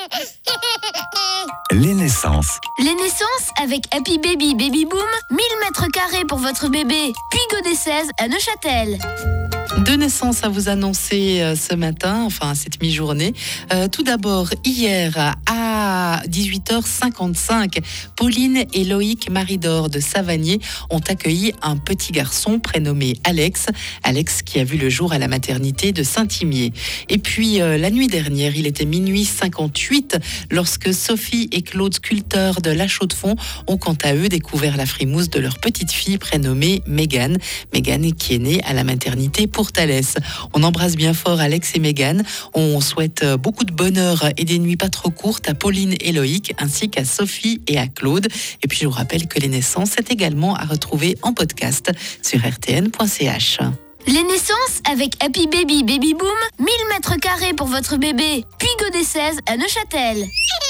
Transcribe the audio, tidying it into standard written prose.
Les naissances. Les naissances avec Happy Baby Baby Boom, 1000 mètres carrés pour votre bébé. Puy-Godet 16 à Neuchâtel. 2 naissances à vous annoncer ce matin, enfin cette mi-journée. Tout d'abord, hier à 18h55, Pauline et Loïc Maridor de Savagnier ont accueilli un petit garçon prénommé Alex. Alex qui a vu le jour à la maternité de Saint-Imier. Et puis la nuit dernière, il était minuit 58 lorsque Sophie et Claude, sculpteurs de La Chaux-de-Fonds, ont quant à eux découvert la frimousse de leur petite fille prénommée Mégane. Mégane qui est née à la maternité pour Thalès. On embrasse bien fort Alex et Mégane. On souhaite beaucoup de bonheur et des nuits pas trop courtes à Pauline et Loïc, ainsi qu'à Sophie et à Claude. Et puis je vous rappelle que les naissances c'est également à retrouver en podcast sur rtn.ch. Les naissances avec Happy Baby Baby Boom, 1000 mètres carrés pour votre bébé. Puy-Godet 16 à Neuchâtel.